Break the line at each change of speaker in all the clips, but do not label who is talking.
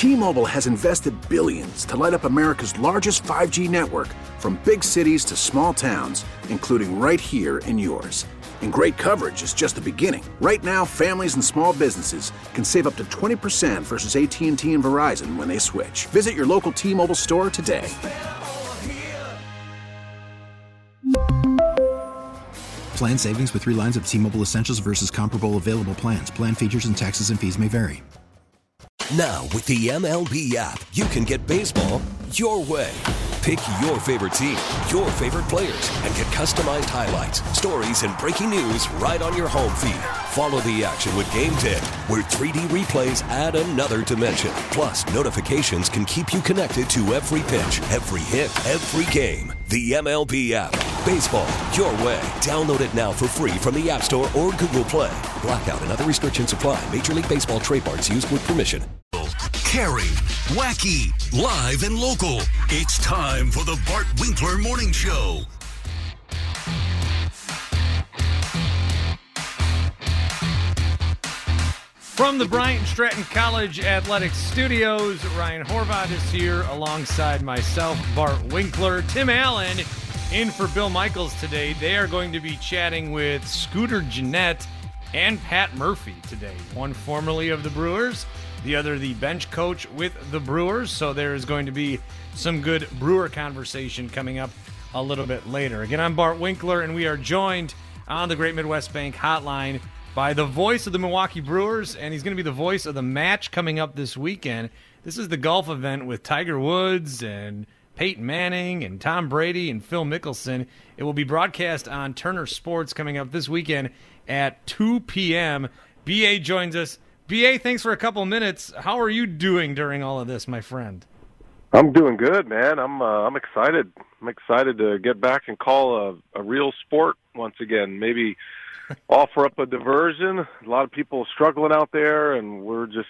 T-Mobile has invested billions to light up America's largest 5G network, from big cities to small towns, including right here in yours. And great coverage is just the beginning. Right now, families and small businesses can save up to 20% versus AT&T and Verizon when they switch. Visit your local T-Mobile store today.
Plan savings with 3 lines of T-Mobile Essentials versus comparable available plans. Plan features and taxes and fees may vary.
Now, with the MLB app, you can get baseball your way. Pick your favorite team, your favorite players, and get customized highlights, stories, and breaking news right on your home feed. Follow the action with Game Day, where 3D replays add another dimension. Plus, notifications can keep you connected to every pitch, every hit, every game. The MLB app. Baseball your way. Download it now for free from the App Store or Google Play. Blackout and other restrictions apply. Major League Baseball trademarks used with permission.
Caring, wacky, live, and local. It's time for the Bart Winkler Morning Show.
From the Bryant Stratton College Athletics Studios, Ryan Horvath is here alongside myself, Bart Winkler. Tim Allen in for Bill Michaels today. They are going to be chatting with Scooter Gennett and Pat Murphy today. One formerly of the Brewers, the other the bench coach with the Brewers. So there is going to be some good Brewer conversation coming up a little bit later. Again, I'm Bart Winkler, and we are joined on the Great Midwest Bank hotline by the voice of the Milwaukee Brewers, and he's going to be the voice of the match coming up this weekend. This is the golf event with Tiger Woods and Peyton Manning and Tom Brady and Phil Mickelson. It will be broadcast on Turner Sports coming up this weekend at 2 p.m. B.A. joins us. B.A., thanks for a couple minutes. How are you doing during all of this, my friend?
I'm doing good, man. I'm excited. I'm excited to get back and call a real sport once again. Maybe offer up a diversion. A lot of people struggling out there, and we're just,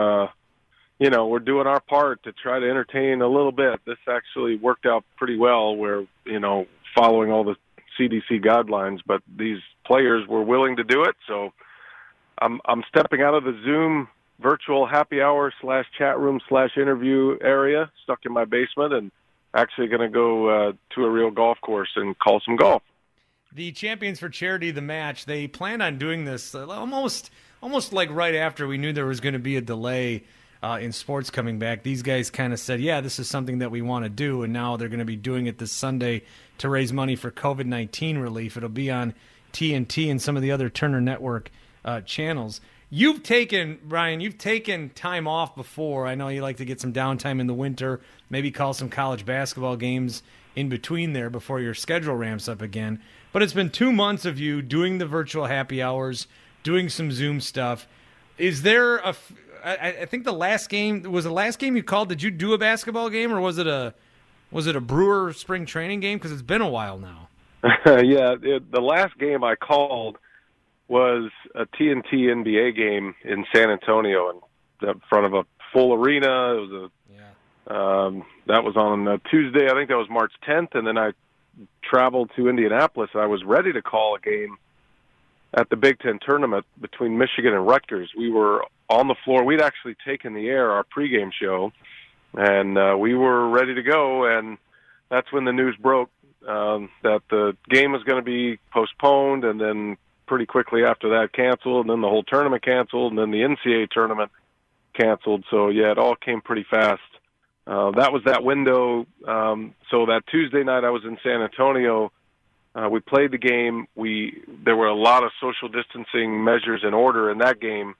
we're doing our part to try to entertain a little bit. This actually worked out pretty well where, following all the CDC guidelines, but these players were willing to do it. So I'm stepping out of the Zoom virtual happy hour / chat room / interview area stuck in my basement, and actually going to go to a real golf course and call some golf.
The Champions for Charity, the match, they planned on doing this almost like right after we knew there was going to be a delay in sports coming back. These guys kind of said, yeah, this is something that we want to do, and now they're going to be doing it this Sunday to raise money for COVID-19 relief. It'll be on TNT and some of the other Turner Network channels. You've taken time off before. I know you like to get some downtime in the winter, maybe call some college basketball games in between there before your schedule ramps up again. But it's been 2 months of you doing the virtual happy hours, doing some Zoom stuff. Is there I think the last game you called, did you do a basketball game, or was it a Brewer spring training game? Because it's been a while now.
Yeah, the last game I called was a TNT NBA game in San Antonio in front of a full arena. It was that was on a Tuesday. I think that was March 10th, and then I traveled to Indianapolis. I was ready to call a game at the Big Ten tournament between Michigan and Rutgers. We were on the floor. We'd actually taken the air, our pregame show, and we were ready to go, and that's when the news broke that the game was going to be postponed, and then pretty quickly after that canceled, and then the whole tournament canceled, and then the NCAA tournament canceled. So, yeah, it all came pretty fast. That was that window. So that Tuesday night I was in San Antonio. We played the game. There were a lot of social distancing measures in order in that game.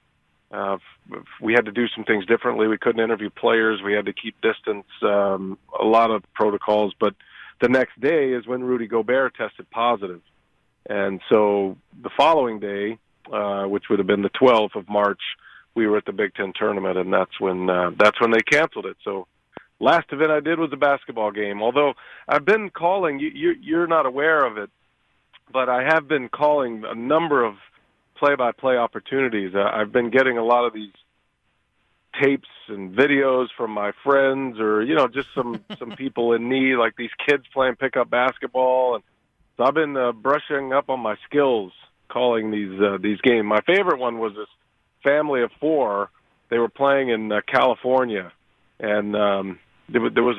We had to do some things differently. We couldn't interview players. We had to keep distance, a lot of protocols. But the next day is when Rudy Gobert tested positive. And so the following day, which would have been the 12th of March, we were at the Big Ten tournament, and that's when they canceled it. So last event I did was a basketball game. Although I've been calling, you're not aware of it, but I have been calling a number of play-by-play opportunities. I've been getting a lot of these tapes and videos from my friends, or just some people in need, like these kids playing pickup basketball, and so I've been brushing up on my skills calling these games. My favorite one was this family of 4. They were playing in California, and there was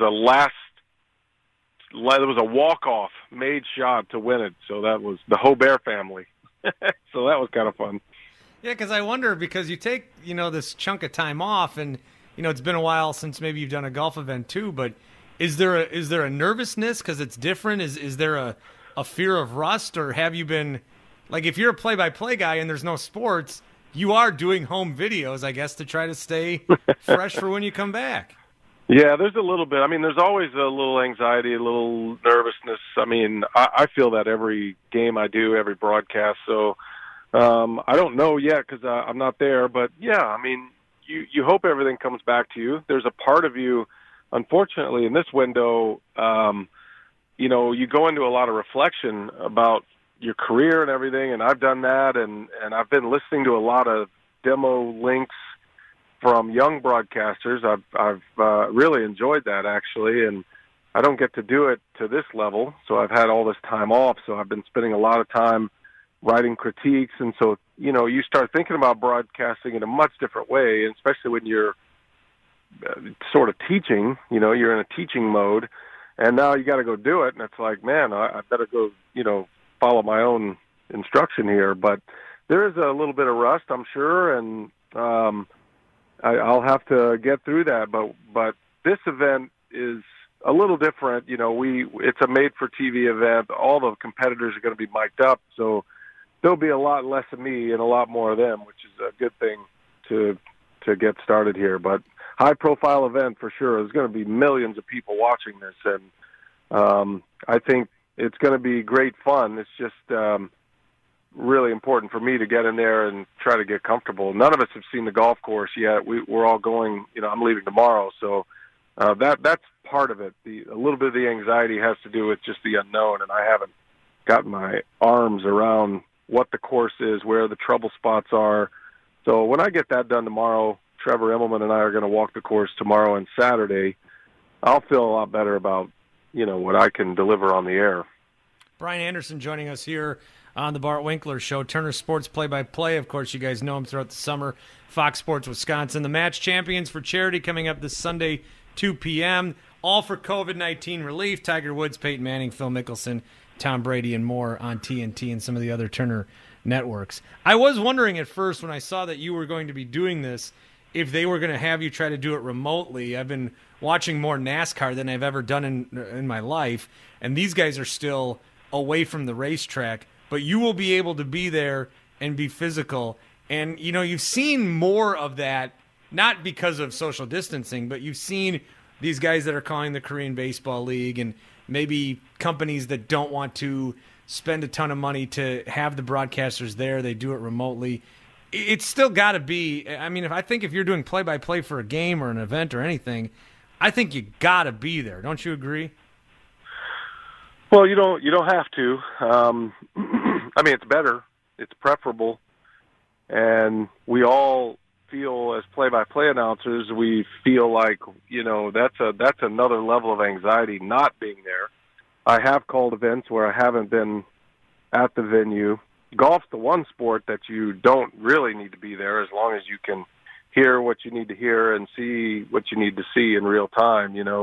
a walk-off made shot to win it. So that was the Hobert family. So that was kind of fun.
Yeah, because I wonder, because you take, this chunk of time off, and, it's been a while since maybe you've done a golf event too, but is there a nervousness because it's different? Is there a fear of rust, or have you been, like, if you're a play-by-play guy and there's no sports, you are doing home videos, I guess, to try to stay fresh for when you come back?
Yeah, there's a little bit. I mean, there's always a little anxiety, a little nervousness. I mean, I feel that every game I do, every broadcast. So I don't know yet because I'm not there. But, yeah, I mean, you hope everything comes back to you. There's a part of you, unfortunately, in this window, you go into a lot of reflection about your career and everything, and I've done that, and I've been listening to a lot of demo links from young broadcasters. I've really enjoyed that, actually, and I don't get to do it to this level, so I've had all this time off, so I've been spending a lot of time writing critiques, and so, you start thinking about broadcasting in a much different way, and especially when you're sort of teaching, you're in a teaching mode, and now you got to go do it, and it's like, man, I better go, follow my own instruction here, but there is a little bit of rust, I'm sure, and I'll have to get through that, but this event is a little different. It's a made-for-TV event. All the competitors are going to be mic'd up, so there'll be a lot less of me and a lot more of them, which is a good thing to get started here. But high-profile event for sure. There's going to be millions of people watching this, and I think it's going to be great fun. It's just really important for me to get in there and try to get comfortable. None of us have seen the golf course yet. We're all going, I'm leaving tomorrow, so that's part of it. A little bit of the anxiety has to do with just the unknown, and I haven't gotten my arms around what the course is, where the trouble spots are. So when I get that done tomorrow, Trevor Immelman and I are going to walk the course tomorrow and Saturday. I'll feel a lot better about, what I can deliver on the air.
Brian Anderson joining us here on the Bart Winkler Show. Turner Sports play-by-play. Of course, you guys know him throughout the summer. Fox Sports Wisconsin. The Match Champions for Charity coming up this Sunday, 2 p.m. All for COVID-19 relief. Tiger Woods, Peyton Manning, Phil Mickelson, Tom Brady, and more on TNT and some of the other Turner networks. I was wondering at first when I saw that you were going to be doing this if they were going to have you try to do it remotely. I've been watching more NASCAR than I've ever done in my life, and these guys are still away from the racetrack, but you will be able to be there and be physical. And, you've seen more of that, not because of social distancing, but you've seen these guys that are calling the Korean Baseball League and maybe companies that don't want to spend a ton of money to have the broadcasters there. They do it remotely. It's still got to be, if you're doing play-by-play for a game or an event or anything, I think you got to be there. Don't you agree?
Well, you don't have to. It's better. It's preferable. And we all feel, as play-by-play announcers, we feel like, that's another level of anxiety not being there. I have called events where I haven't been at the venue. Golf's the one sport that you don't really need to be there as long as you can hear what you need to hear and see what you need to see in real time. You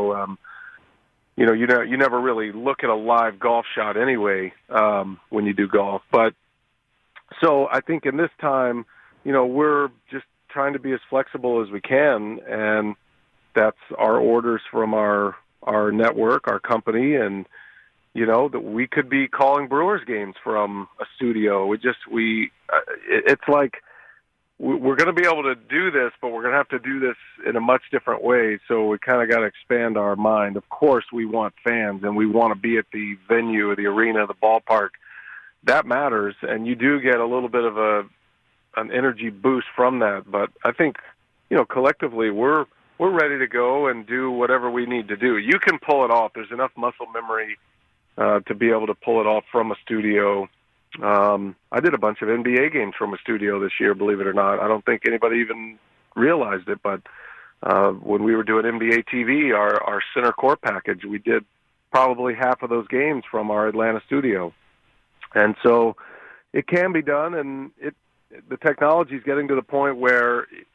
never really look at a live golf shot anyway when you do golf. But so I think in this time, we're just trying to be as flexible as we can, and that's our orders from our network, our company, and that we could be calling Brewers games from a studio. It's like we're going to be able to do this, but we're going to have to do this in a much different way. So we kind of got to expand our mind. Of course, we want fans, and we want to be at the venue, the arena, the ballpark. That matters, and you do get a little bit of an energy boost from that. But I think, collectively, we're ready to go and do whatever we need to do. You can pull it off. There's enough muscle memory to be able to pull it off from a studio. I did a bunch of NBA games from a studio this year, believe it or not. I don't think anybody even realized it, but when we were doing NBA TV, our center court package, we did probably half of those games from our Atlanta studio. And so it can be done, and the technology is getting to the point where it's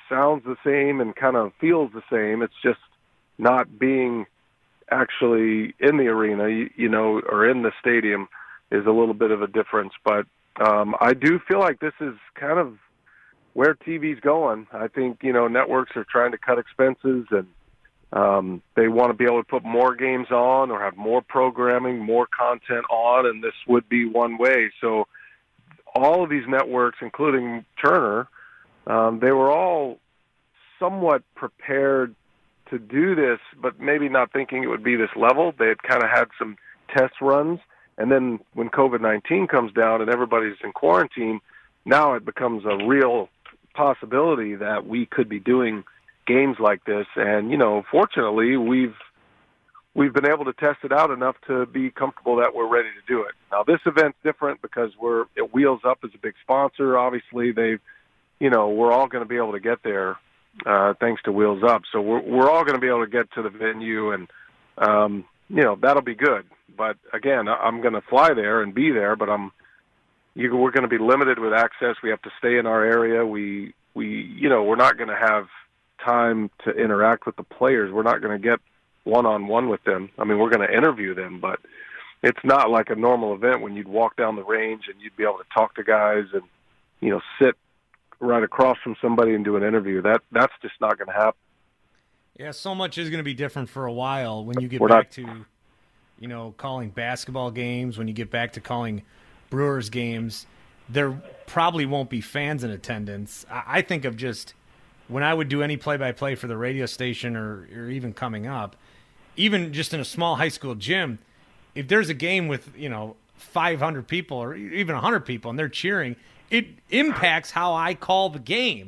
sounds the same and kind of feels the same. It's just not being actually in the arena, or in the stadium is a little bit of a difference. But I do feel like this is kind of where TV's going. I think, networks are trying to cut expenses, and they want to be able to put more games on or have more programming, more content on, and this would be one way. So all of these networks, including Turner, they were all somewhat prepared to do this, but maybe not thinking it would be this level. They had kind of had some test runs, and then when COVID-19 comes down and everybody's in quarantine, now it becomes a real possibility that we could be doing games like this. And, fortunately, we've been able to test it out enough to be comfortable that we're ready to do it. Now, this event's different because Wheels Up is a big sponsor. Obviously, we're all going to be able to get there thanks to Wheels Up. So we're all going to be able to get to the venue, and, that'll be good. But, again, I'm going to fly there and be there, but we're going to be limited with access. We have to stay in our area. We're not going to have time to interact with the players. We're not going to get one-on-one with them. I mean, we're going to interview them, but it's not like a normal event when you'd walk down the range and you'd be able to talk to guys and, sit right across from somebody and do an interview. That's just not going to happen.
Yeah, so much is going to be different for a while when you get back to, calling basketball games, when you get back to calling Brewers games. There probably won't be fans in attendance. I think of just when I would do any play-by-play for the radio station or even coming up, even just in a small high school gym, if there's a game with, 500 people or even 100 people and they're cheering, it impacts how I call the game.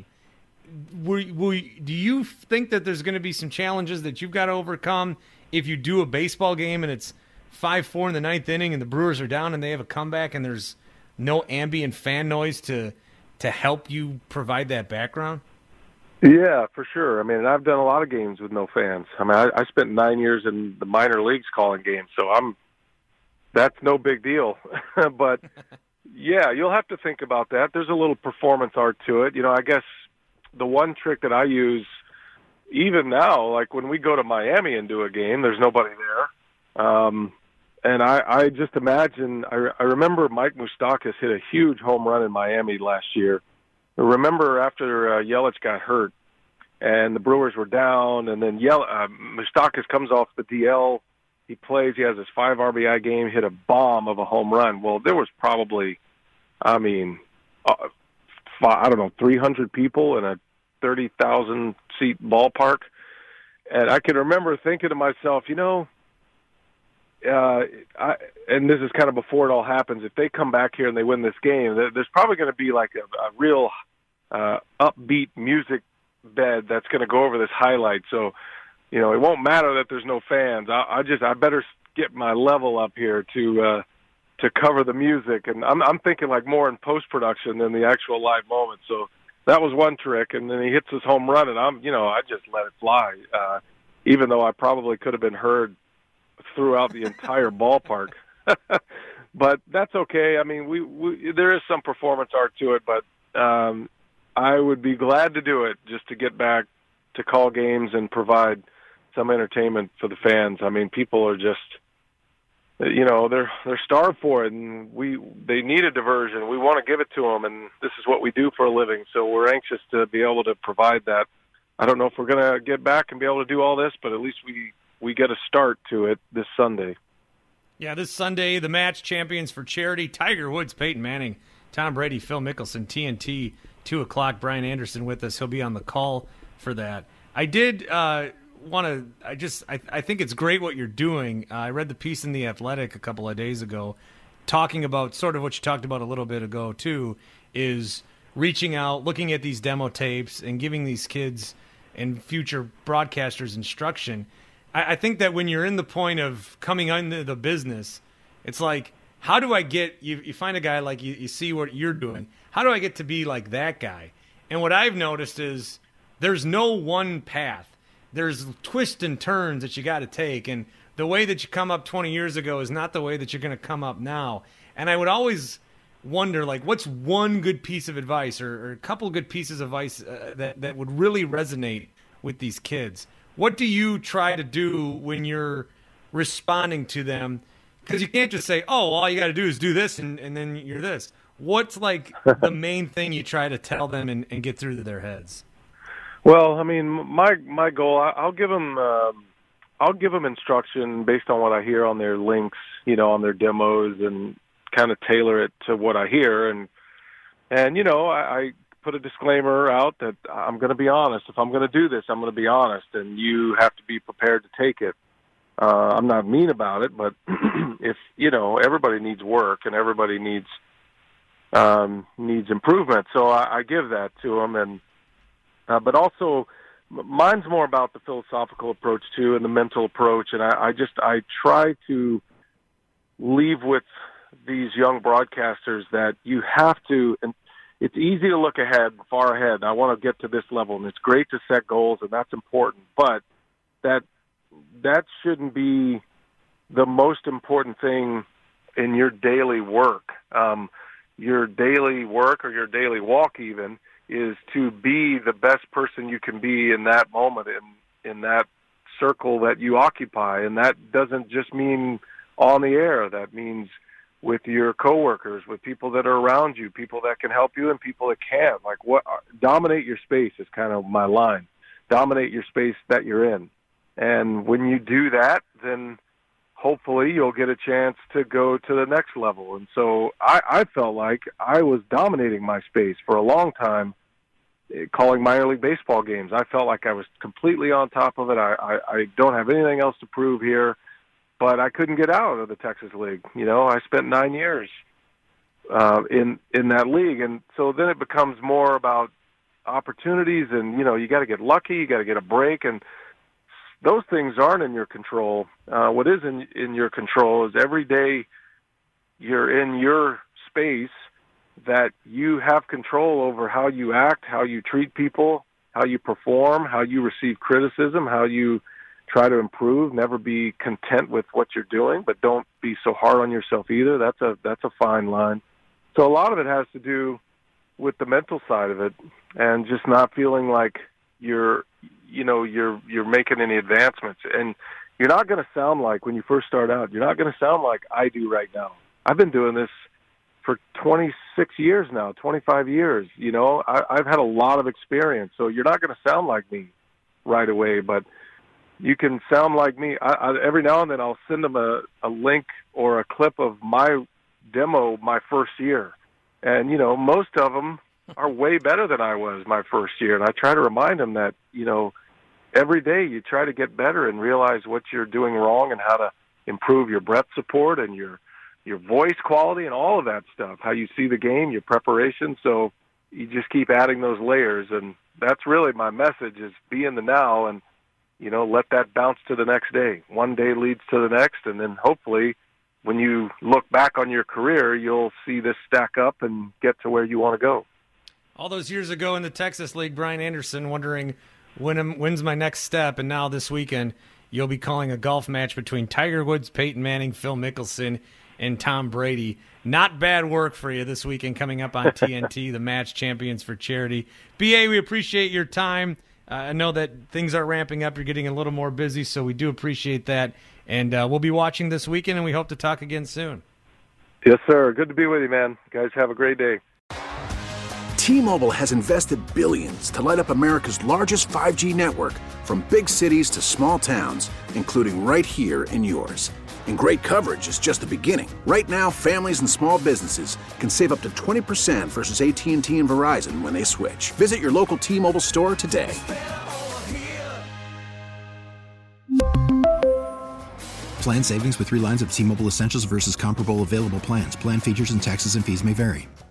Do you think that there's going to be some challenges that you've got to overcome if you do a baseball game and it's 5-4 in the ninth inning and the Brewers are down and they have a comeback and there's no ambient fan noise to help you provide that background?
Yeah, for sure. I mean, I've done a lot of games with no fans. I mean, I spent 9 years in the minor leagues calling games, so that's no big deal. But yeah, you'll have to think about that. There's a little performance art to it. I guess the one trick that I use even now, like when we go to Miami and do a game, there's nobody there. And I just imagine, I remember Mike Moustakas hit a huge home run in Miami last year. I remember after Yelich got hurt and the Brewers were down, and then Moustakas comes off the DL. He plays, he has his 5 RBI game, hit a bomb of a home run. Well, there was probably, 300 people in a 30,000-seat ballpark. And I can remember thinking to myself, and this is kind of before it all happens, if they come back here and they win this game, there's probably going to be like a real upbeat music bed that's going to go over this highlight. So, it won't matter that there's no fans. I better get my level up here to cover the music. And I'm thinking like more in post-production than the actual live moment. So that was one trick. And then he hits his home run, and I just let it fly, even though I probably could have been heard throughout the entire ballpark. But that's okay. I mean, there is some performance art to it, but I would be glad to do it just to get back to call games and provide some entertainment for the fans. I mean, people are just, they're starved for it, and they need a diversion. We want to give it to them, and this is what we do for a living. So we're anxious to be able to provide that. I don't know if we're going to get back and be able to do all this, but at least we get a start to it this Sunday.
Yeah, this Sunday, the match champions for charity, Tiger Woods, Peyton Manning, Tom Brady, Phil Mickelson, TNT, 2 o'clock, Brian Anderson with us. He'll be on the call for that. I did I think it's great what you're doing. I read the piece in The Athletic a couple of days ago talking about sort of what you talked about a little bit ago, too, is reaching out, looking at these demo tapes, and giving these kids and future broadcasters instruction. I think that when you're in the point of coming into the business, it's like, how do I get – you find a guy like you see what you're doing. How do I get to be like that guy? And what I've noticed is there's no one path. There's twists and turns that you got to take, and the way that you come up 20 years ago is not the way that you're going to come up now. And I would always wonder, like, what's one good piece of advice or a couple good pieces of advice that would really resonate with these kids? What do you try to do when you're responding to them? Because you can't just say, oh, all you got to do is do this and then you're this. What's like the main thing you try to tell them and get through to their heads?
Well, I mean, my goal, I'll give them instruction based on what I hear on their links, on their demos, and kind of tailor it to what I hear. And I put a disclaimer out that I'm going to be honest. If I'm going to do this, I'm going to be honest, and you have to be prepared to take it. I'm not mean about it, but if, everybody needs work and everybody needs improvement. So I give that to them. But also mine's more about the philosophical approach too, and the mental approach. And I try to leave with these young broadcasters that you have to, and it's easy to look ahead, far ahead. I want to get to this level, and it's great to set goals, and that's important. But that shouldn't be the most important thing in your daily work. Your daily work or your daily walk even is to be the best person you can be in that moment, in that circle that you occupy. And that doesn't just mean on the air. That means with your coworkers, with people that are around you, people that can help you and people that can't. Like, dominate your space is kind of my line. Dominate your space that you're in. And when you do that, then hopefully you'll get a chance to go to the next level. And so I felt like I was dominating my space for a long time, calling minor league baseball games. I felt like I was completely on top of it. I don't have anything else to prove here, but I couldn't get out of the Texas League. I spent 9 years in that league. And so then it becomes more about opportunities, and, you got to get lucky, you got to get a break, and those things aren't in your control. What is in your control is every day you're in your space that you have control over how you act, how you treat people, how you perform, how you receive criticism, how you try to improve. Never be content with what you're doing, but don't be so hard on yourself either. That's a fine line. So a lot of it has to do with the mental side of it, and just not feeling like you're making any advancements. And you're not going to sound like, when you first start out, you're not going to sound like I do right now. I've been doing this for 26 years now, 25 years. I've had a lot of experience, so you're not going to sound like me right away, but you can sound like me. Every now and then I'll send them a link or a clip of my demo my first year. And, most of them are way better than I was my first year. And I try to remind them that, every day you try to get better and realize what you're doing wrong and how to improve your breath support and your voice quality and all of that stuff, how you see the game, your preparation. So you just keep adding those layers. And that's really my message, is be in the now and, let that bounce to the next day. One day leads to the next. And then hopefully when you look back on your career, you'll see this stack up and get to where you want to go.
All those years ago in the Texas League, Brian Anderson wondering when's my next step, and now this weekend you'll be calling a golf match between Tiger Woods, Peyton Manning, Phil Mickelson, and Tom Brady. Not bad work for you this weekend coming up on TNT, the Match Champions for Charity. BA, we appreciate your time. I know that things are ramping up. You're getting a little more busy, so we do appreciate that. And we'll be watching this weekend, and we hope to talk again soon.
Yes, sir. Good to be with you, man. Guys, have a great day.
T-Mobile has invested billions to light up America's largest 5G network, from big cities to small towns, including right here in yours. And great coverage is just the beginning. Right now, families and small businesses can save up to 20% versus AT&T and Verizon when they switch. Visit your local T-Mobile store today.
Plan savings with 3 lines of T-Mobile Essentials versus comparable available plans. Plan features and taxes and fees may vary.